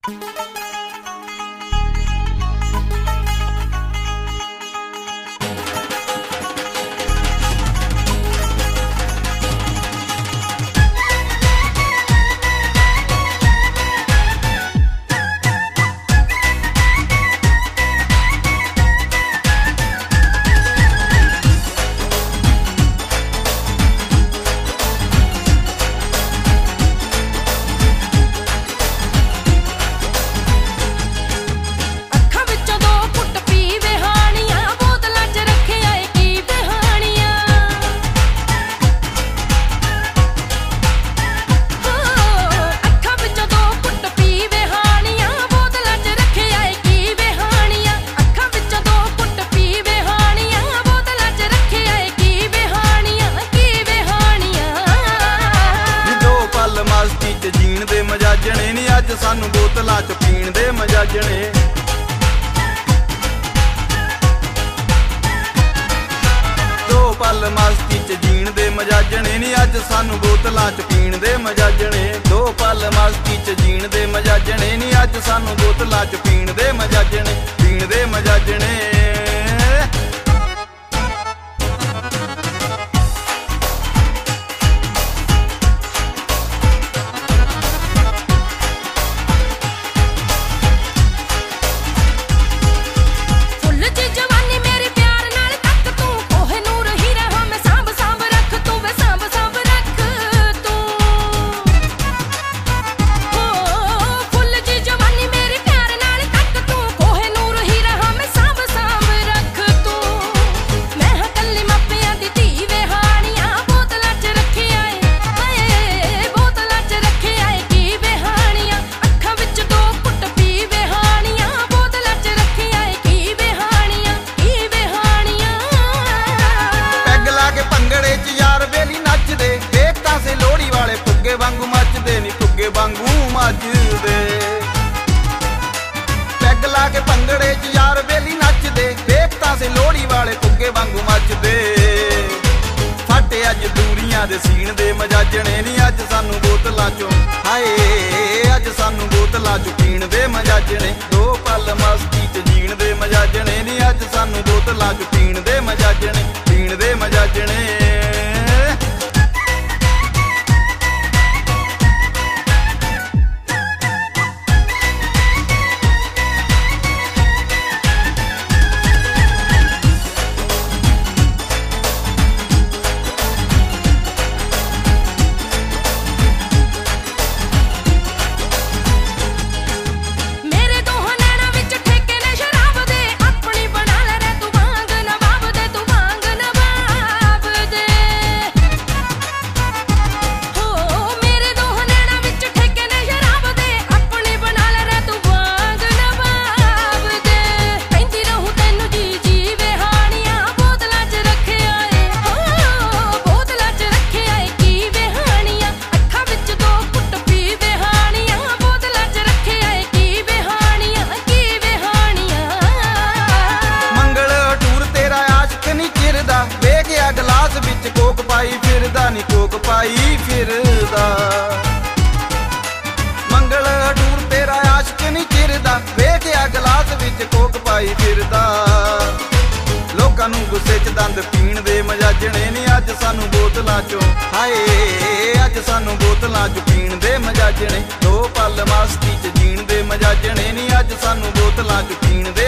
ਮਜਾਜਣੇ ਨੀ ਅੱਜ ਸਾਨੂੰ ਬੋਤਲਾਂ ਚ ਪੀਣ ਦੇ ਮਜਾਜਣੇ। ਦੋ ਪਲ ਮਸਤੀ ਚ ਜੀਣ ਦੇ ਮਜਾਜਣੇ ਨੀ ਅੱਜ ਸਾਨੂੰ ਬੋਤਲਾਂ ਚ ਪੀਣ ਦੇ ਮਜਾਜਣੇ। ਦੋ ਪਲ ਮਸਤੀ ਚ ਜੀਣ ਦੇ ਮਜਾਜਣੇ ਨੀ ਅੱਜ ਸਾਨੂੰ ਬੋਤਲਾਂ ਚ ਪੀਣ ਦੇ ਮਜਾਜਣੇ, ਪੀਣ ਦੇ ਮਜਾਜਣੇ। ਵਾਂਗੂ ਮੱਚਦੇ ਨੀ ਫੁੱਗੇ ਵਾਂਗੂ ਮੱਚਦੇ। ਪੈਗ ਲਾ ਕੇ ਭੰਗੜੇ ਚ ਯਾਰ ਵੇਲੀ ਨੱਚਦੇ, ਵੇਖ ਤਾਂ ਸੇ ਲੋਹੜੀ ਵਾਲੇ ਫੁੱਗੇ ਵਾਂਗੂ ਮੱਚਦੇ। ਸਾਡੇ ਅੱਜ ਦੂਰੀਆਂ ਦੇ ਸੀਣ ਦੇ ਮਜਾਜਣੇ ਨੀ ਅੱਜ ਸਾਨੂੰ ਬੋਤਲਾਂ ਚੋਂ, ਹਾਏ ਅੱਜ ਸਾਨੂੰ ਬੋਤਲਾਂ ਚੋਂ ਪੀਣ ਦੇ ਮਜਾਜਣੇ। ਦੋ ਪਲ ਮਸਤੀ ਚ ਜੀਣ ਦੇ ਮਜਾਜਣੇ ਨੀ ਅੱਜ ਸਾਨੂੰ ਬੋਤਲਾਂ ਚੋਂ ਪੀਣ ਦੇ ਮਜਾਜਣੇ, ਪੀਣ ਦੇ ਮਜਾਜਣੇ। ਗਲਾਸ ਵਿੱਚ ਕੋਕ ਪਾਈ ਫਿਰਦਾ ਨੀ ਕੋਕ ਪਾਈ ਫਿਰਦਾ। ਮੰਗਲ ਟੂਰ ਤੇਰਾ ਆਸ਼ਕ ਨੀ ਚਿਰਦਾ, ਵੇਖਿਆ ਗਲਾਸ ਵਿੱਚ ਕੋਕ ਪਾਈ ਫਿਰਦਾ। ਲੋਕਾਂ ਨੂੰ ਗੁੱਸੇ ਚ ਦੰਦ ਪੀਣ ਦੇ ਮਜਾਜਣੇ ਨੀ ਅੱਜ ਸਾਨੂੰ ਬੋਤਲਾਂ ਚੋਂ, ਹਾਏ ਅੱਜ ਸਾਨੂੰ ਬੋਤਲਾਂ ਚ ਪੀਣ ਦੇ ਮਜਾਜਣੇ। ਦੋ ਪਲ ਮਸਤੀ ਚ ਜੀਣ ਦੇ ਮਜਾਜਣੇ ਨੀ ਅੱਜ ਸਾਨੂੰ ਬੋਤਲਾਂ ਚ ਪੀਣ ਦੇ